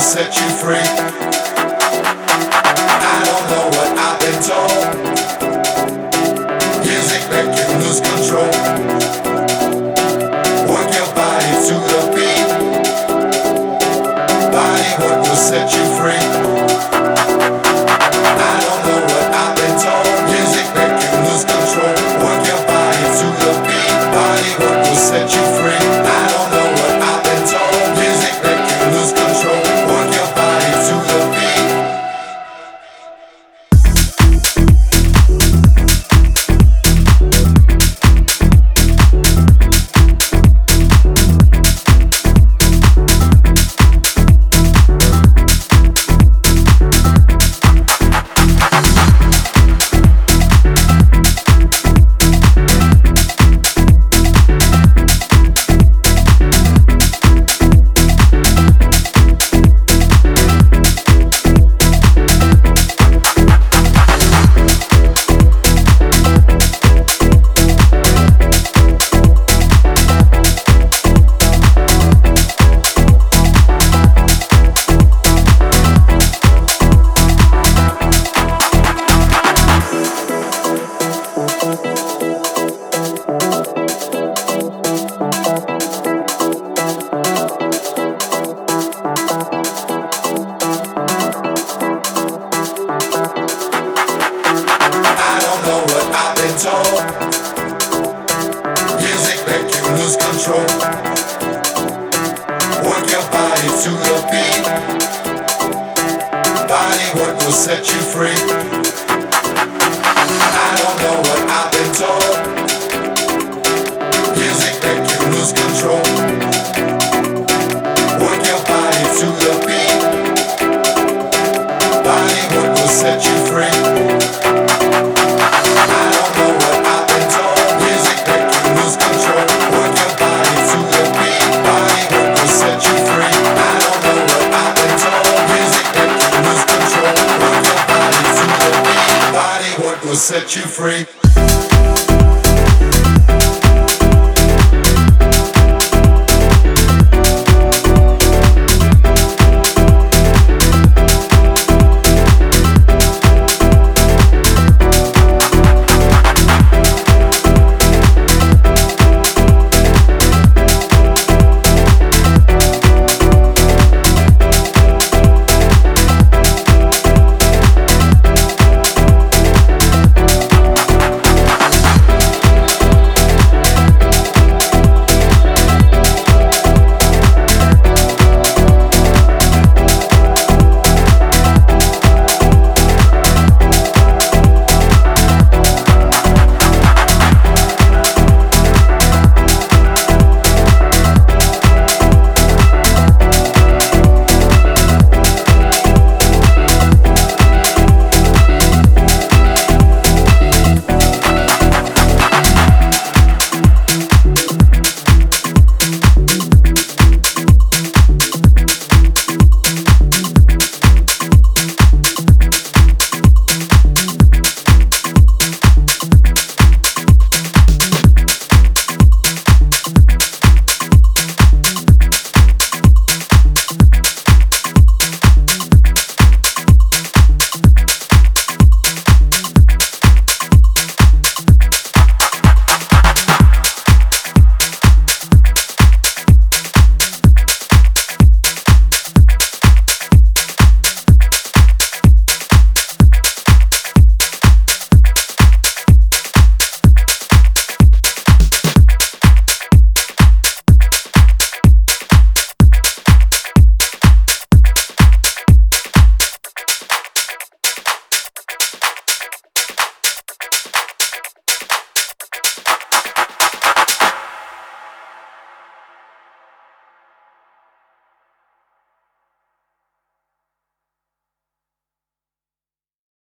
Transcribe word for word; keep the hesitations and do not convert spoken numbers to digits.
set you free. I don't know what I've been told. Music make you lose control. Work your body to the beat. Body work will set you free. I don't know what I've been told. Music make you lose control. Work your body to the beat. Body work will set you free. I don't know what I've been told. Music make you lose control. Work your body to the beat. Told. Music make you lose control. Work your body to the beat. Body work will set you free. I don't know what I've been told. Music make you lose control. Work your body to the beat. Body work will set you free. Will set you free.